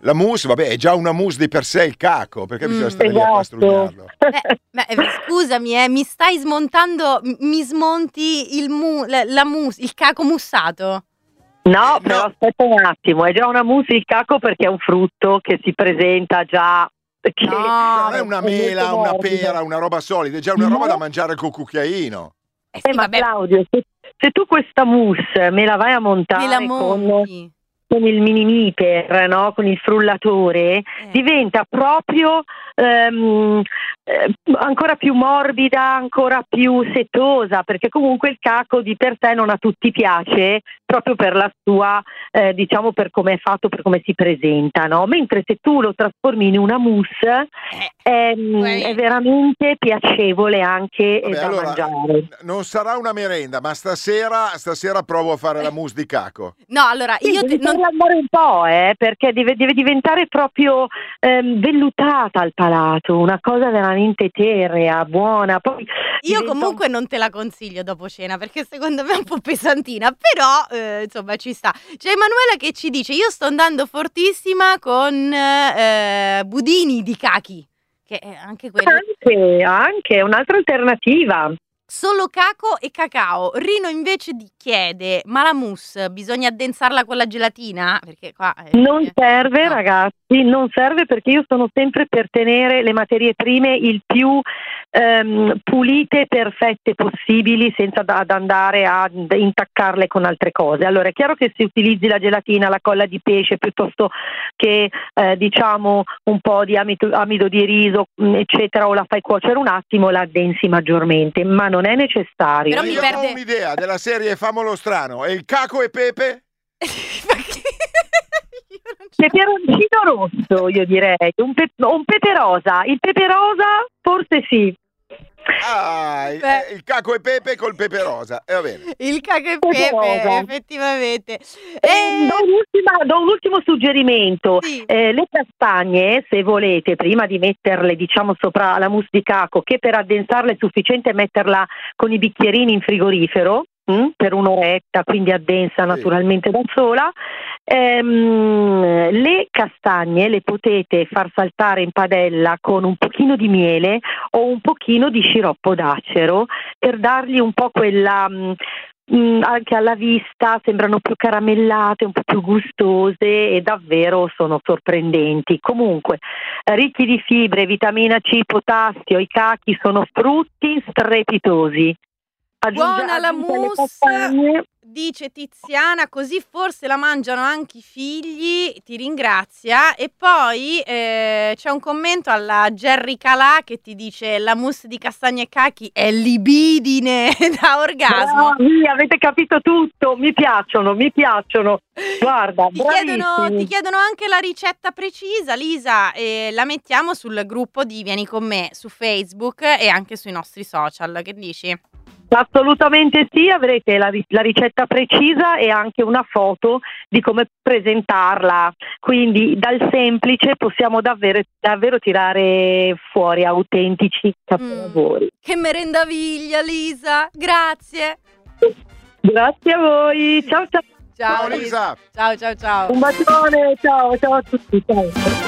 La mousse, vabbè, è già una mousse di per sé il caco, perché bisogna stare lì a Esatto. pastrugnarlo? Beh, beh, eh, scusami, eh, mi stai smontando, m- mi smonti il mu- la, la mousse, il caco mussato? No, però aspetta un attimo, è già una mousse il caco perché è un frutto che si presenta già... Che No, Non è una molto mela, una morbido. pera, una roba solida, è già una roba No. da mangiare col cucchiaino. Eh sì, Eh, ma vabbè, Claudio, se, se tu questa mousse me la vai a me montare la con, monti. con il mini miper, no? Con il frullatore, Eh. diventa proprio ehm, eh, ancora più morbida, ancora più setosa, perché comunque il caco di per sé non a tutti piace, proprio per la sua, eh, diciamo, per come è fatto, per come si presenta, no? Mentre se tu lo trasformi in una mousse è, Poi- è veramente piacevole anche Vabbè, da allora, mangiare. non sarà una merenda, ma stasera, stasera provo a fare la mousse di caco. No, allora, Sì, io devi te- non, farla andare un po', eh, perché deve, deve diventare proprio ehm, vellutata al palato, una cosa veramente terrea, buona. Poi io diventa comunque non te la consiglio dopo cena perché secondo me è un po' pesantina, però eh, insomma ci sta. C'è Emanuela che ci dice: io sto andando fortissima con eh, budini di cachi, che è anche quello. anche, anche un'altra alternativa. Solo caco e cacao. Rino invece di chiede: ma la mousse bisogna addensarla con la gelatina? Perché qua eh, Non serve, no. ragazzi, non serve, perché io sono sempre per tenere le materie prime il più ehm, pulite e perfette possibili, senza da- ad andare a d- intaccarle con altre cose. Allora è chiaro che se utilizzi la gelatina, la colla di pesce, piuttosto che eh, diciamo un po' di amido, amido di riso, mh, eccetera, o la fai cuocere un attimo, la addensi maggiormente, ma non è necessario. Però Ma mi io perde- ho un'idea della serie Famolo Strano, è il caco e pepe? Perché? Io non ce- Peperoncino rosso, io direi, un, pe- un pepe rosa. Il pepe rosa forse sì. Ah, il, Beh. il caco e pepe col pepe rosa, e va bene. Il caco e Pepe pepe, rosa. effettivamente. Eh, E... do, un'ultima- do un ultimo suggerimento. Sì. Eh, le castagne, se volete, prima di metterle diciamo sopra la mousse di caco, che per addensarla è sufficiente metterla con i bicchierini in frigorifero mh, per un'oretta, quindi addensa naturalmente da sola. Ehm, le castagne le potete far saltare in padella con un pochino di miele o un pochino di sciroppo d'acero per dargli un po' quella... mh, Mm, anche alla vista sembrano più caramellate, un po' più gustose e davvero sono sorprendenti. Comunque, eh, ricchi di fibre, vitamina C, potassio, i cachi sono frutti strepitosi. Aggiunge- Buona la aggiunge alle mousse, castagne. dice Tiziana, così forse la mangiano anche i figli, ti ringrazia. E poi eh, c'è un commento alla Jerry Calà che ti dice: la mousse di castagne e cachi è libidine da orgasmo. Bravi, avete capito tutto, mi piacciono, mi piacciono. Guarda, Ti chiedono, bravissimi. ti chiedono anche la ricetta precisa, Lisa, e la mettiamo sul gruppo di Vieni con me su Facebook e anche sui nostri social. Che dici? Assolutamente sì, avrete la, ri- la ricetta precisa e anche una foto di come presentarla, quindi dal semplice possiamo davvero, davvero tirare fuori autentici capolavori. Che merendaviglia, Lisa, grazie. Grazie a voi, ciao ciao. Ciao, Ciao, Lisa. Lisa. Ciao, ciao, ciao. Un bacione, ciao, ciao a tutti. Ciao.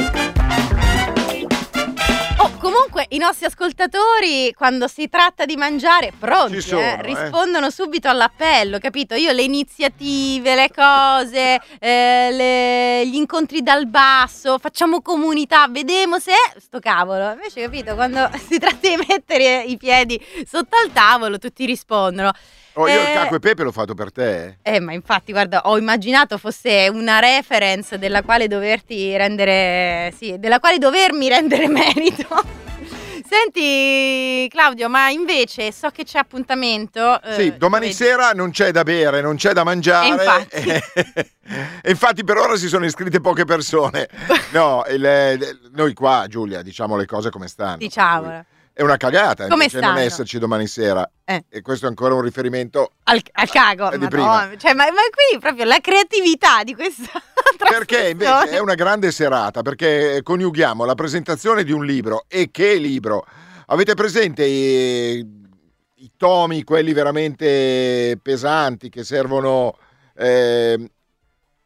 Oh, comunque i nostri ascoltatori quando si tratta di mangiare pronti, Ci sono, eh, eh. rispondono subito all'appello, capito? Io le iniziative, le cose, eh, le- gli incontri dal basso, facciamo comunità, vediamo se sto cavolo. Invece, capito, quando si tratta di mettere i piedi sotto al tavolo tutti rispondono. Oh, io Eh, il caco e pepe l'ho fatto per te. eh. Eh, ma infatti, guarda, ho immaginato fosse una reference della quale doverti rendere, sì, della quale dovermi rendere merito. Senti, Claudio, ma invece so che c'è appuntamento. eh, Sì, domani vedi? sera non c'è da bere, non c'è da mangiare. E infatti. E infatti per ora si sono iscritte poche persone. No, il- noi qua, Giulia, diciamo le cose come stanno. Diciamo. È una cagata Come invece non stanno? esserci domani sera. Eh. E questo è ancora un riferimento Al, al cago, Eh, di Madonna. prima. Cioè, ma, ma qui proprio la creatività di questa perché invece trasmissione. è una grande serata, perché coniughiamo la presentazione di un libro. E che libro? Avete presente i, i tomi, quelli veramente pesanti che servono eh,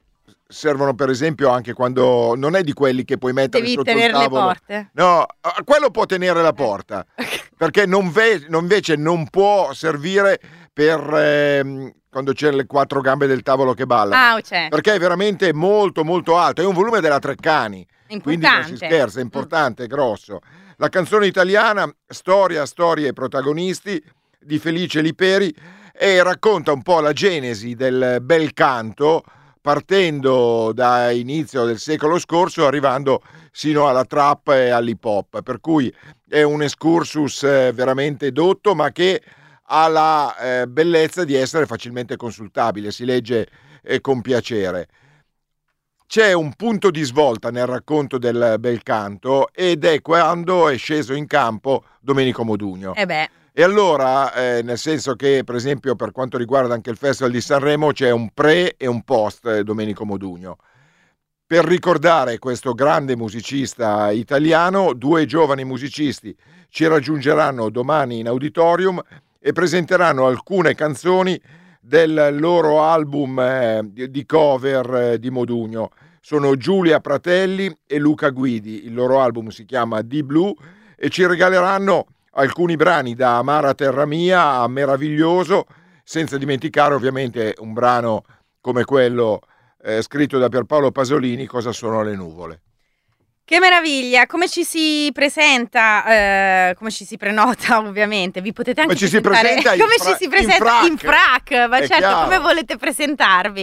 servono per esempio anche quando non è di quelli che puoi mettere Devi sotto il tenere le tavolo. porte. No, ah, quello può tenere la porta, perché non ve- non- invece non può servire per ehm, quando c'è le quattro gambe del tavolo che ballano, Ah, c'è. perché è veramente molto molto alto, è un volume della Treccani, quindi non si Importante. scherza, è importante, è grosso. La canzone italiana, storia, storie e protagonisti di Felice Liperi, e racconta un po' la genesi del bel canto, partendo da inizio del secolo scorso, arrivando sino alla trap e all'hip hop, per cui è un excursus eh, veramente dotto, ma che ha la eh, bellezza di essere facilmente consultabile, si legge eh, con piacere. C'è un punto di svolta nel racconto del bel canto, ed è quando è sceso in campo Domenico Modugno. Eh beh. E allora, eh, nel senso che, per esempio, per quanto riguarda anche il Festival di Sanremo, c'è un pre e un post eh, Domenico Modugno. Per ricordare questo grande musicista italiano, due giovani musicisti ci raggiungeranno domani in auditorium e presenteranno alcune canzoni del loro album eh, di di cover eh, di Modugno. Sono Giulia Pratelli e Luca Guidi. Il loro album si chiama Di Blu e ci regaleranno alcuni brani da Amara Terra Mia a Meraviglioso, senza dimenticare ovviamente un brano come quello eh, scritto da Pierpaolo Pasolini, Cosa sono le nuvole. Che meraviglia, come ci si presenta, eh, come ci si prenota ovviamente, vi potete anche Come ci si presentare, presenta in come fra- ci si presenta in in frac. frac, ma È certo, chiaro. come volete presentarvi.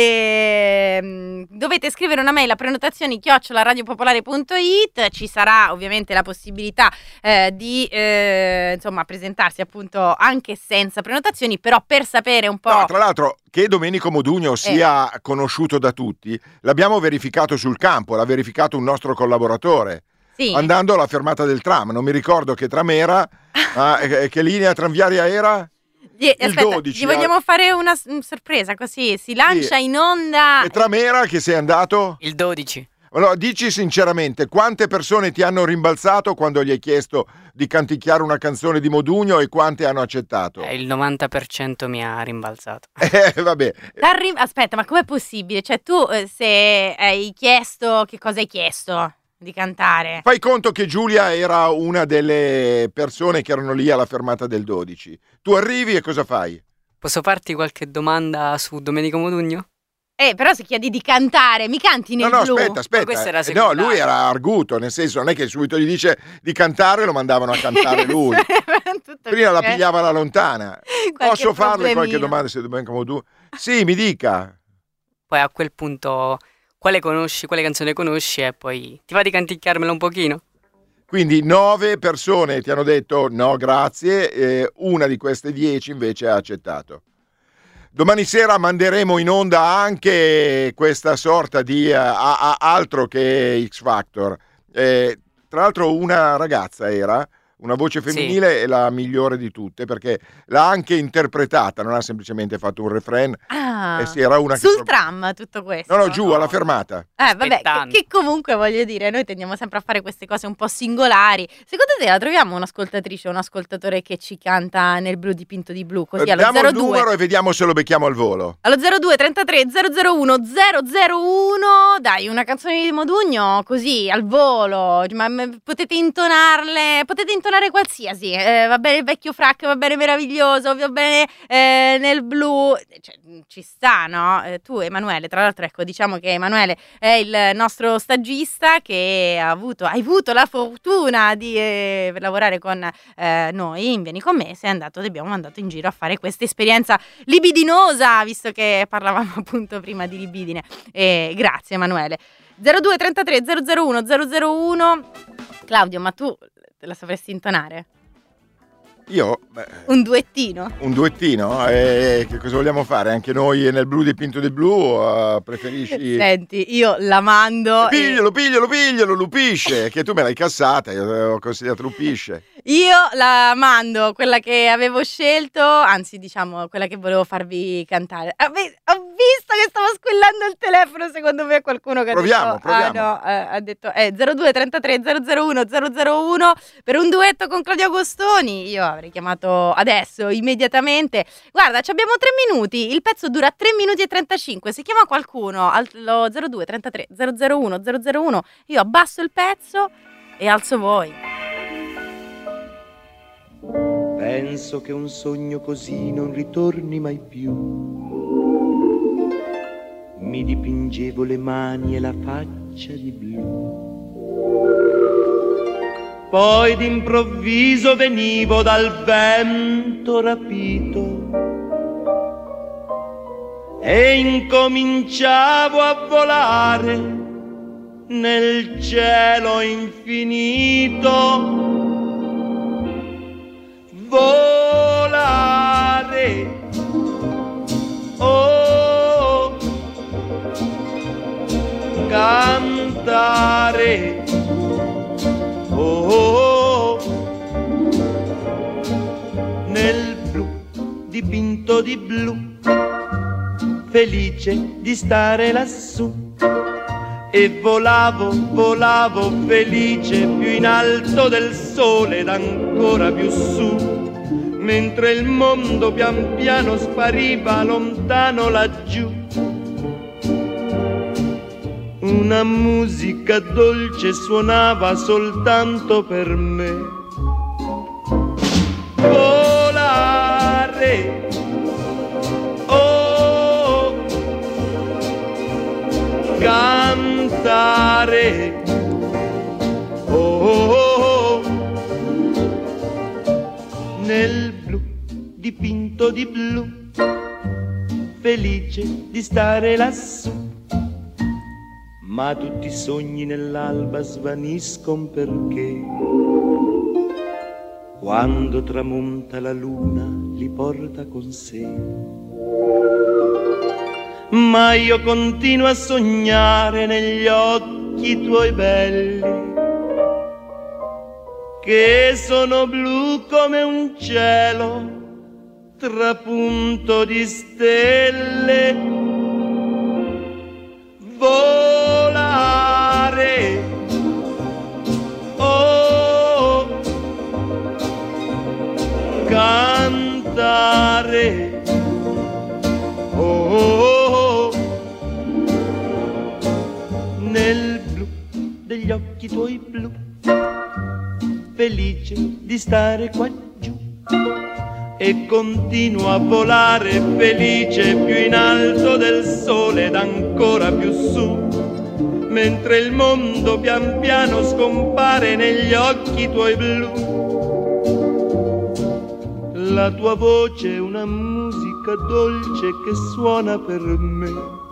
Ehm, dovete scrivere una mail a prenotazioni chiocciola radiopopolare punto it, ci sarà ovviamente la possibilità eh, di eh, insomma presentarsi appunto anche senza prenotazioni, però per sapere un po'... No, tra l'altro, che Domenico Modugno sia conosciuto da tutti, l'abbiamo verificato sul campo, l'ha verificato un nostro collaboratore, Sì. andando alla fermata del tram. Non mi ricordo che tram era, ma eh, che linea tranviaria era? Gli, aspetta, dodici, gli vogliamo fare una s- sorpresa così, si lancia Sì. in onda... Che tram era che sei andato? Il dodici. Allora, dici sinceramente, quante persone ti hanno rimbalzato quando gli hai chiesto di canticchiare una canzone di Modugno e quante hanno accettato? Eh, il novanta per cento mi ha rimbalzato. Eh, vabbè. T'arri- Aspetta, ma com'è possibile? Cioè tu eh, se hai chiesto, che cosa hai chiesto di cantare? Fai conto che Giulia era una delle persone che erano lì alla fermata del dodici. Tu arrivi e cosa fai? Posso farti qualche domanda su Domenico Modugno? Eh, però se chiedi di cantare, mi canti nel No, no, blu? aspetta, aspetta. questo era Eh, no, secondario. lui era arguto, nel senso non è che subito gli dice di cantare, lo mandavano a cantare lui. Tutto Prima la qui, eh. pigliava alla lontana. Qualche Posso farle qualche problemino. domanda se Domenico Modugno? Sì, mi dica. Poi a quel punto quale conosci, quale canzone conosci e poi ti va di canticchiarmela un pochino? Quindi nove persone ti hanno detto no grazie, e una di queste dieci invece ha accettato. Domani sera manderemo in onda anche questa sorta di uh, a, a altro che X Factor. Eh, tra l'altro una ragazza era, una voce femminile, Sì. è la migliore di tutte perché l'ha anche interpretata, non ha semplicemente fatto un refrain. Ah, Eh sì, era una che sul pro- tram tutto questo? No, no, giù alla fermata. Eh, vabbè, che, aspettando. che comunque voglio dire, noi tendiamo sempre a fare queste cose un po' singolari. Secondo te la troviamo un'ascoltatrice o un ascoltatore che ci canta nel blu dipinto di blu? Così Eh, allo diamo zero il numero due e vediamo se lo becchiamo al volo. allo zero due trentatré zero zero uno zero zero uno, dai, una canzone di Modugno così al volo, ma ma potete intonarle, potete intonare qualsiasi, eh, va bene il vecchio frac, va bene Meraviglioso, va bene eh, nel blu, cioè, ci sta, no? Eh, tu Emanuele, tra l'altro ecco, diciamo che Emanuele è il nostro stagista che ha avuto, hai avuto la fortuna di eh, lavorare con eh, noi in Vieni con me, sei andato, ti abbiamo mandato in giro a fare questa esperienza libidinosa, visto che parlavamo appunto prima di libidine. E grazie Emanuele. zero due trentatré zero zero uno zero zero uno. Claudio, ma tu te la sapresti intonare? Io, beh, Un duettino? un duettino? Eh, che cosa vogliamo fare? Anche noi nel blu dipinto di blu? Uh, preferisci... Senti, io la mando. e- Piglialo, piglialo, piglialo, Lupisce, che tu me l'hai cassata, io ho consigliato Lupisce. Io la mando, quella che avevo scelto, anzi diciamo quella che volevo farvi cantare. Ah, beh, ho visto che stava squillando il telefono, secondo me qualcuno che Proviamo, ha detto, proviamo. ah no, eh, ha detto eh, zero due trentatré zero zero uno zero zero uno per un duetto con Claudio Agostoni. Io avrei chiamato adesso, immediatamente. Guarda, ci abbiamo tre minuti, il pezzo dura tre minuti e trentacinque. Se chiama qualcuno allo zero due trentatré zero zero uno zero zero uno, io abbasso il pezzo e alzo voi. Penso che un sogno così non ritorni mai più. Mi dipingevo le mani e la faccia di blu. Poi d'improvviso venivo dal vento rapito e incominciavo a volare nel cielo infinito. Volare, oh, cantare, oh, nel blu dipinto di blu, felice di stare lassù. E volavo, volavo felice più in alto del sole ed ancora più su, mentre il mondo pian piano spariva lontano laggiù. Una musica dolce suonava soltanto per me. Volare, oh, cantare, oh, oh, oh, nel blu dipinto di blu, felice di stare lassù. Ma tutti i sogni nell'alba svaniscono perché quando tramonta la luna li porta con sé. Ma io continuo a sognare negli occhi tuoi belli, che sono blu come un cielo trapunto di stelle. Volare, oh, cantare, oh, nel blu degli occhi tuoi blu, felice di stare qua giù. E continuo a volare felice più in alto del sole ed ancora più su, mentre il mondo pian piano scompare negli occhi tuoi blu. La tua voce è una musica dolce che suona per me.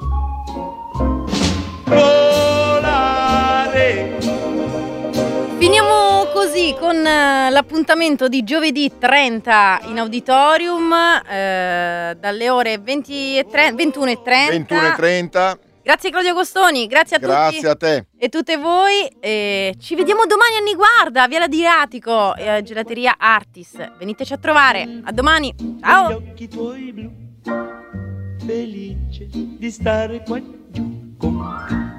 Volare. Finiamo così con uh, l'appuntamento di giovedì trenta in auditorium uh, dalle ore venti e tre, ventuno e trenta. ventuno e trenta. Grazie Claudio Costoni, grazie a grazie tutti. Grazie a te. E tutte voi. E ci vediamo domani a Niguarda, Via Ladriatico, e Gelateria Artis. Veniteci a trovare. A domani. Ciao. Gli occhi tuoi blu, felice di stare qua giù con te.